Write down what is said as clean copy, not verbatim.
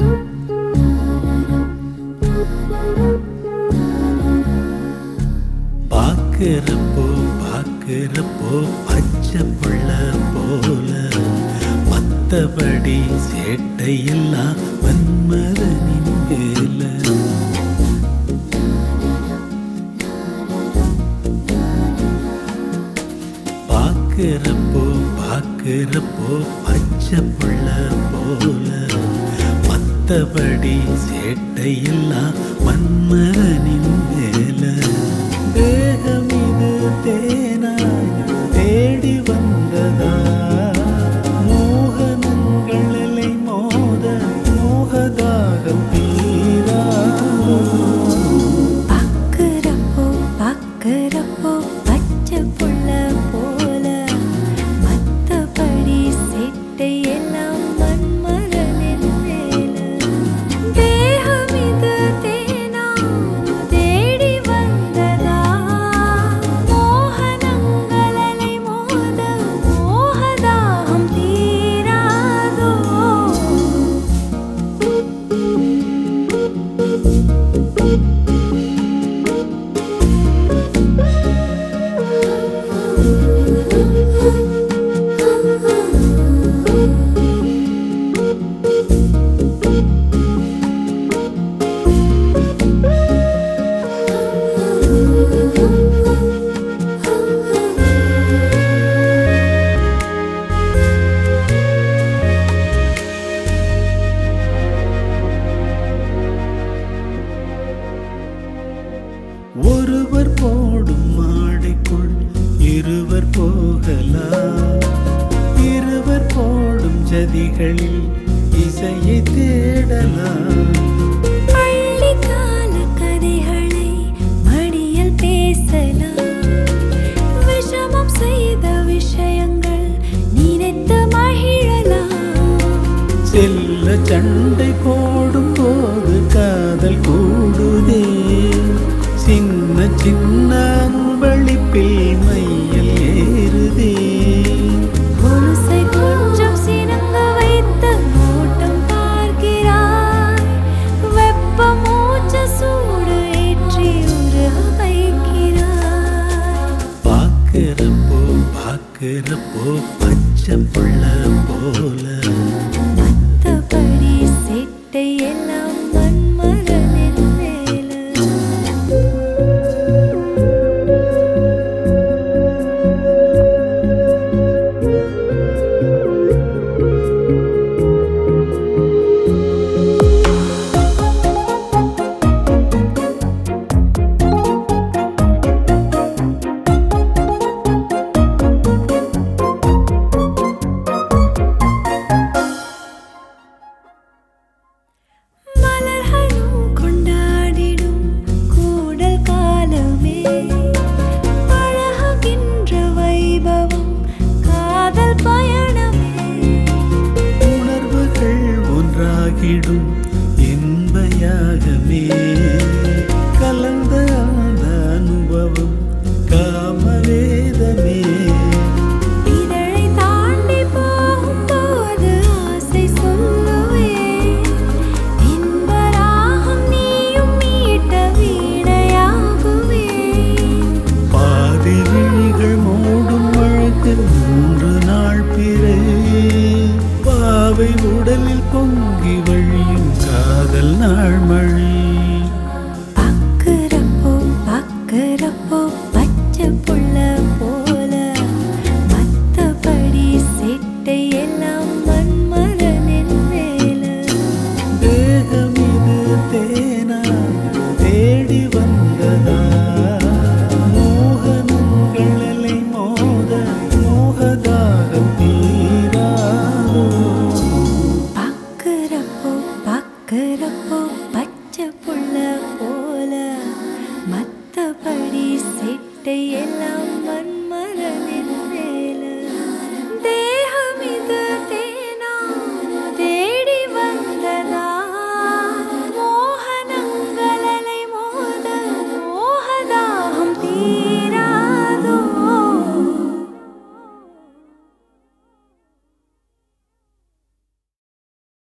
பாக்குறப்போ பச்சை புள்ள போல மத்தபடி சேட்டையெல்லாம் மன்மதனின் வேல. பாக்குறப்போ பச்சை புள்ள போல மத்தபடி சேட்டையெல்லாம் மன்மதனின் வேல. தேகம் இது தேனாய் தேடி வந்ததா மோகனங்களை மோத மோகதாகம் தீரா. பாக்குறப்போ பச்சை புள்ள போல மத்தபடி சேட்டை எல்லாம் மன்மதனின் வேல. தேகம் இது தேனா தேடி வந்ததா மோகனங்களை மோத மோகதாகம் தீராதோ. ஒருவர் போடும் மாடிக்குள் இருவர் போகலாம். இருவர் போடும் ஜதிகளில் இசையை தேடலாம். பள்ளிக்கால கதைகளை மடியில் பேசலாம். விஷமம் செய்த விஷயங்கள் நினைத்து மகிழலாம். செல்ல சண்டை போடும் போது காதல் கூடுதே. சின்ன சின்ன அன்பளிப்பில் மையல் ஏறுதே. கொலுசை கொஞ்சம் சினங்க வைத்து ஓட்டம் பார்க்கிறாய். வெப்ப மூச்ச சூடு ஏற்றி உருக வைக்கிறாய். பாக்குறப்போ பச்சை புள்ள போல மத்தபடி சேட்டை எல்லாம் மன்மதனின் வேல. மலர்களும் கொண்டாடிடும் கூடல் காலமே பழகுகின்ற வைபவம் காதல் பயணமே. உணர்வுகள் ஒன்றாகிடும் இன்பயாகமே. கலந்த அந்த அனுபவம் காமவேதமே. இதழை தாண்டி போகும்போது ஆசை சொல்லுவேன். இன்பராகம் நீயும் மீட்ட வீணையாகுவேன். பாதி விழிகள் மூடும் வழக்கு 3 நாள் பிறை. பாவை உடலில் பொங்கி வழியும் காதல் நாள் மழை. பாக்குறப்போ பச்சை புள்ள போல மத்தபடி சேட்டை எல்லாம் மன்மதனின் வேல. தேகம் இது தேனா தேடி வந்ததா மோகனங்களை மோத மோகதாகம் தீராதோ. பாக்குறப்போ பச்சை